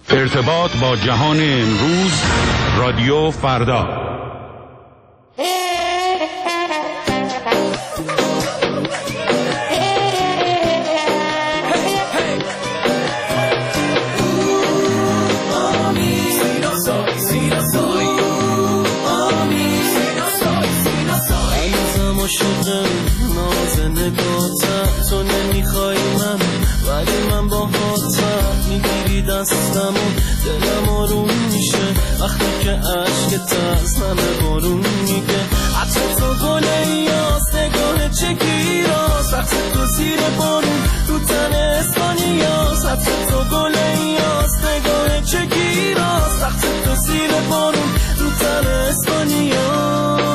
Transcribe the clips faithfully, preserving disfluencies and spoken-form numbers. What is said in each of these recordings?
ارتباط با جهان امروز، رادیو فردا. عاشقم ناز نگاتم، تو نمیخوای من ولی من با هاتم. میگیری دستم و دلم آروم میشه وقتی که عشقت از همه بارون میگه. عطر تو گل ایاس، نگاه چگیراس، وقتی تو زیر بارون رو تن اسپانیاس. عطر تو گل ایاس، نگاه چگیراس، وقتی تو زیر بارون رو تن اسپانیاس.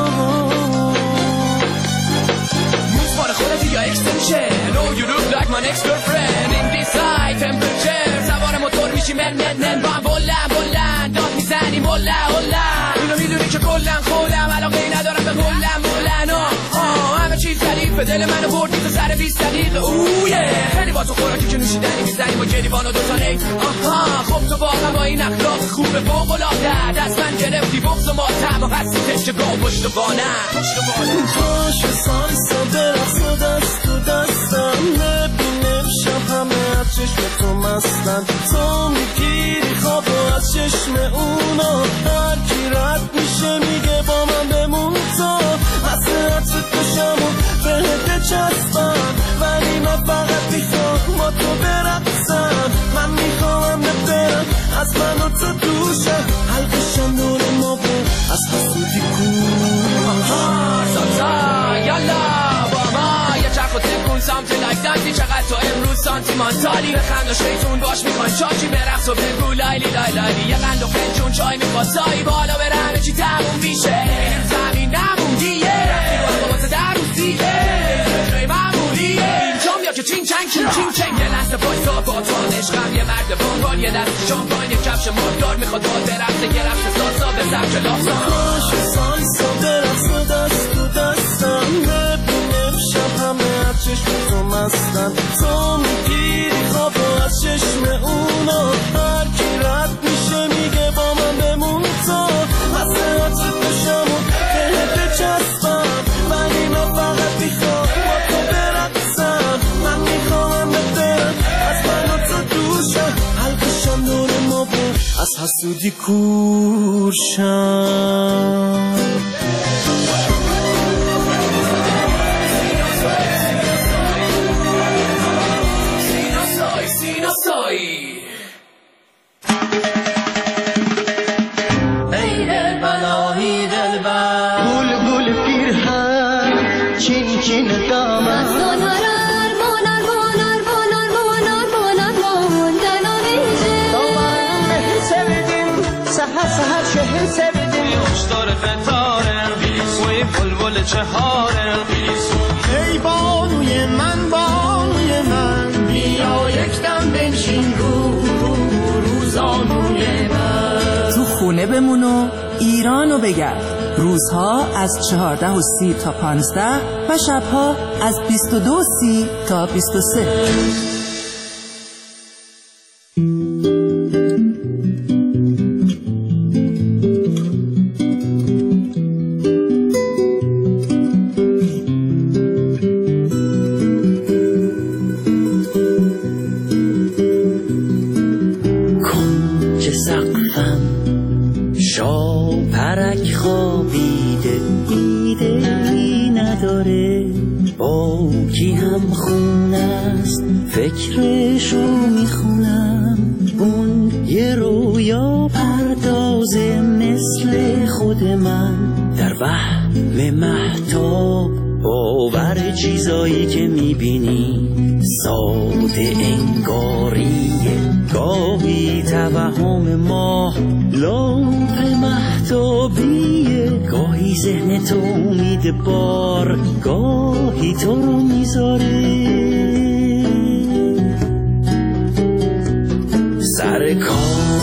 یا extension, oh you look like my next girlfriend in this high temperature. سوار موتور میشی من من من با هم بلند بلند داد میزنیم هلا هلا. اینو میدونی که کلن خودم علاقه ندارم به هلن بلن. آه همه چیز ردیف دل منو بردی تو سر بیست دقیقه. اوه خیلی با تو خوراکی که نوشیدنی میزنیم و گریبان و دوتا نیک. آها خب تو واقعا با این اخلاق خوب فوق العاده دست من گرفتی بغض و ماتم و هستی تشت گاه پشت بانم پشت بانم. باشه سالسا برقص و دست تو دستم، ببینم شب همه از چشم تو مستن. تو میگیری خواب و از چشم اونا هر کی رد میشه میگه با من بمون. تو مثل عطر کشم و بهت بچسبم، ولی من فقط میخوام با تو برقصم. من میخوام برم از من و تو دوشم، حلقشم دور ما بود از حسودی کن. سانتا یالا با ما یه چرخ و تکون سامتی لایک دانتی. چقدر تو امروز سانتی مانتالی بخند و شیطون باش میخوان چاچی برقص و بگو لایلی لای لایلی. یه قند و فنجون چای میخواد سایی بالا بره همه چی تموم میشه. زمین نموندیه رفتی واسه در روزیه جای معمولیه اینجا میاد که چین چنگ چین چین چنگ. یه لحظه بایستا با تو عشقم یه مرد بانگان، یه دست شامپاین یه کفش ماردار میخواد با برقصه یه رقص سالسا به سبک لاسان. باشه سالسا برقص و دست تو دستم، ببینم شب همه از چشم تو مستن. تو میگیری خواب و از چشم اونا هر کی رد میشه میگه با من بمون. تو مثل عطر کشم و بهت بچسبم، ولی من فقط میخوام با تو برقصم. من میخوام برم از من و تو دوشم، حلقشم دور ما بود از حسودی کورشم. چهارم ای بانوی من بانوی من، بیا یک دم بنشین رو روزانوی من. تو خونه بمون و ایرانو بگرد. روزها از چهارده و سی تا پانزده و شبها از بیست و دو و سی تا بیست و سه. فکرشو میخونم اون یه رویا پردازه مثل خود من، در وهم مهتاب باور چیزایی که میبینی ساده انگاریه. گاهی توهم ما لامپ مهتابیه، گاهی ذهن تو امید بار، گاهی تو رو میذاره سر کار.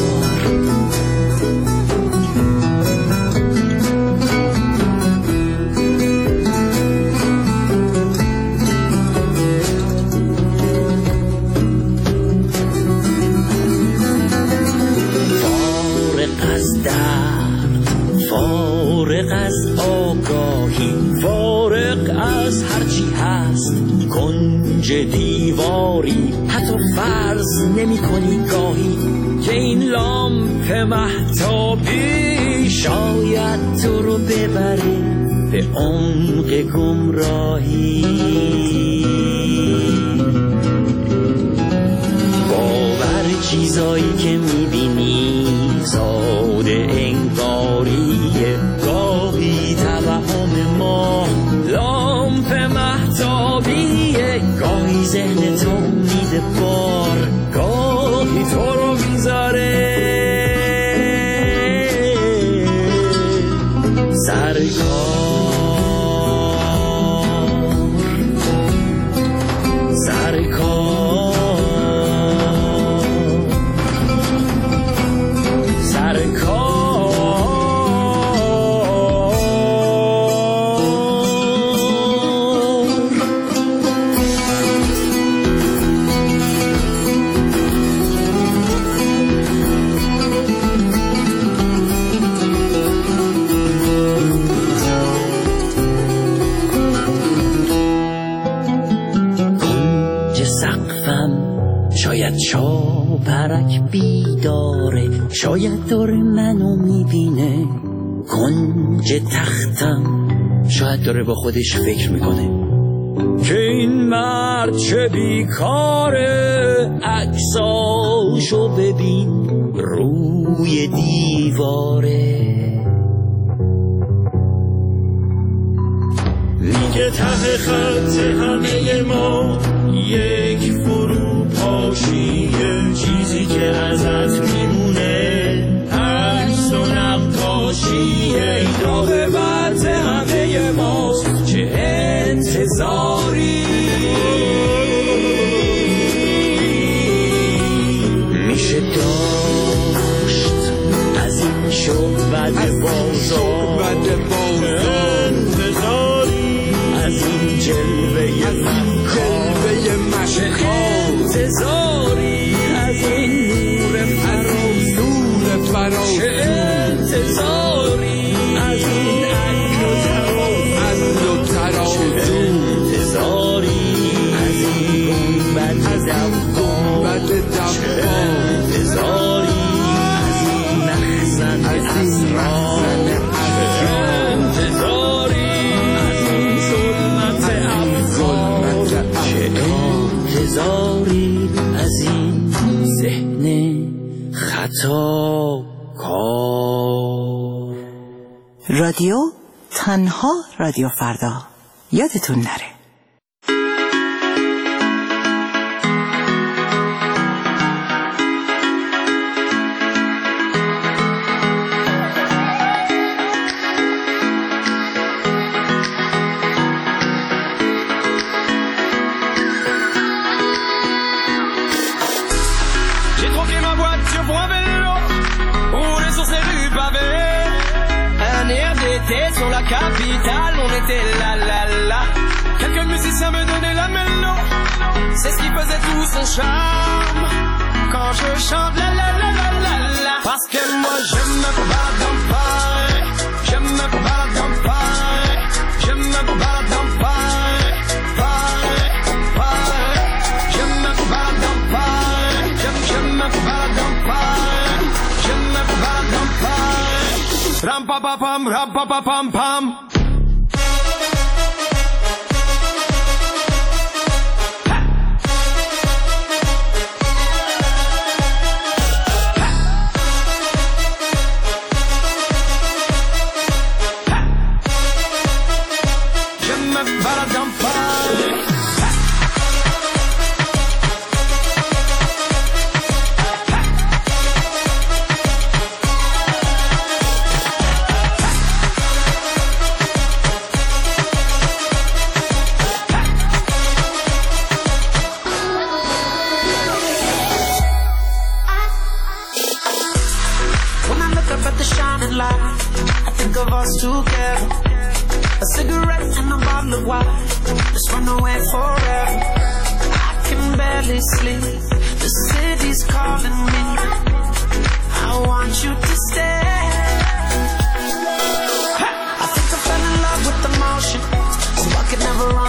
از هرچی هست کنج دیواری، حتی فرض نمی کنی گاهی که این لامپ مهتابی شاید تو رو ببره به عمق گمراهی. باور چیزایی که میبینی ساده انگاریه، گاهی توهم ما لامپ مهتابیه، گاهی ذهن تو میده بار، گاهی تو رو میذاره سرکار. شاید چاپرک بیداره، شاید داره منو میبینه. کنج تختم شاید داره با خودش فکر میکنه که این مرد چه بیکاره، عکساشو ببین روی دیواره. میگه ته خط همه ما یک فرو پاشیه، چیزی که ازت میمونه عکس و نقاشیه. این راه بعد همه ماست، چه انتظاری میشه داشت از این شعبد بازار، انتظاری از این جلوه انتظاری از این نور فراز، چه انتظاری از این عقل و تراز، چه انتظاری از این گنبد دفاع، چه انتظاری از این مخزن اسرار، چه انتظاری از این ظلمت افکار، چه انتظاری از این ذهن خطا کار. رادیو تنها رادیو فردا، یادتون نره. Sur la capitale, on était là, là, là. Quelques musiciens me donnaient la mélo. C'est ce qui faisait tout son charme. Quand je chante la, la, la, la, la, la. Parce que moi je me balade dans Paris. Je me balade dans Paris. Je me balade dans Paris. Paris, Paris. Je me balade dans Paris. Je, je me balade dans Paris. Je me balade dans Paris. Ram pa pa pam, ram pa pa pam pam. Je me balade dans Paris. Together, a cigarette and a bottle of wine, just run away forever. I can barely sleep, the city's calling me. I want you to stay. I think I fell in love with the motion, so I could never run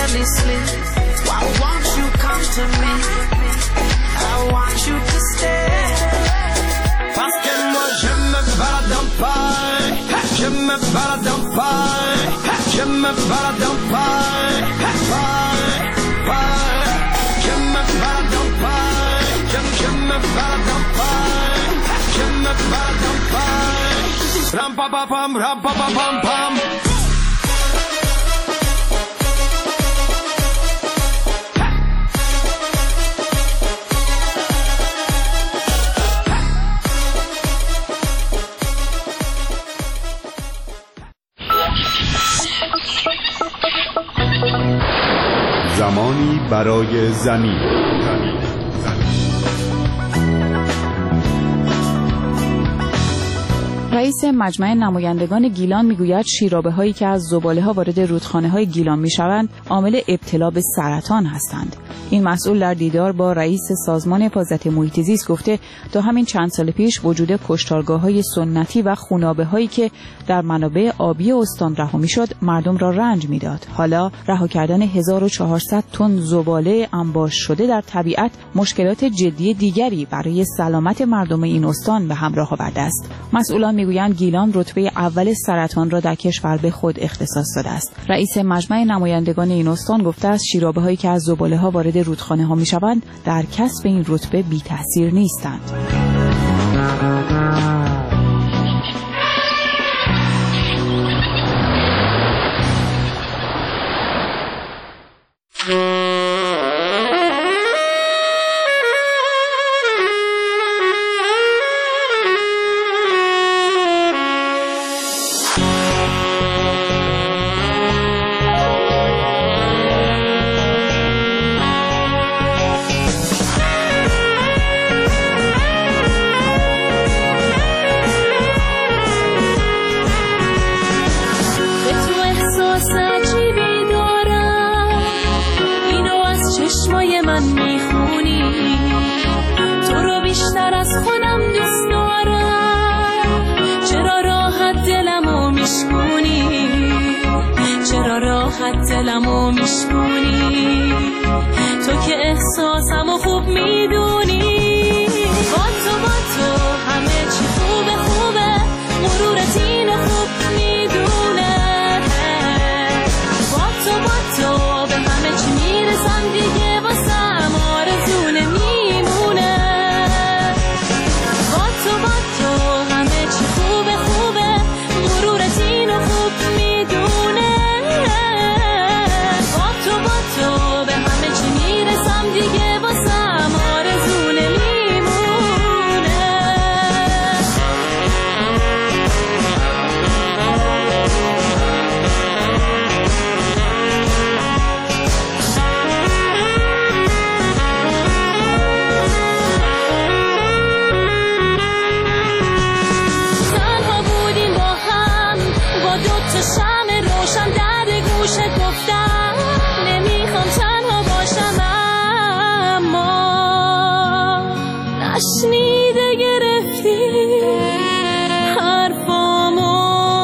barely sleep. Why won't you come to me? I want you to stay. Parce que moi je me balade en paille, je me balade en paille, je me balade en paille, paille, paille. Je me balade en paille, je, je me balade en paille, je me balade en paille. Ram pa pa pam, ram pa pa pam pam. زمانی برای زمین. رئیس مجمع نمایندگان گیلان میگوید شیرابه‌هایی که از زباله‌ها وارد رودخانه‌های گیلان میشوند عامل ابتلا به سرطان هستند. این مسئول در دیدار با رئیس سازمان حفاظت محیط زیست گفته تا همین چند سال پیش وجود کشتارگاه‌های سنتی و خونابه‌هایی که در منابع آبی استان رها می‌شد مردم را رنج می‌داد. حالا رها کردن هزار و چهارصد تن زباله انباش شده در طبیعت مشکلات جدی دیگری برای سلامت مردم این استان به همراه آورده است. مسئولان میگویند گیلان رتبه اول سرطان را در کشور به خود اختصاص داده است. رئیس مجمع نمایندگان این استان گفته است شیرابه‌هایی که از زباله‌ها وارد رودخانه‌ها می‌شوند در کسب این رتبه بی‌تأثیر نیستند. دلمو میشکونی تو که احساسمو خوب میدونی با تو با تو همه چی خوبه خوبه مرورت اینو خوب میدونه با تو با تو به همه چی میرسم دیگه واسم آرزو نمیمونه با تو با تو همه چی خوبه خوبه مرورت اینو خوب میدونه دیگه واسم آرزو نمیمونه تنها بودیم با هم با دوتا شمع روشن در گوشه گفتم نمیخوام تنها باشم نشنیده گرفتی حرفامو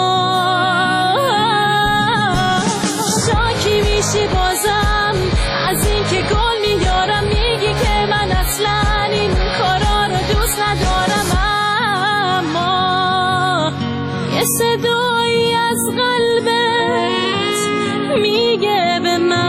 شاکی میشی بازم از این که گل میارم میگی که من اصلا این کارا رو دوست ندارم اما یه صدایی از قلبت میگه به من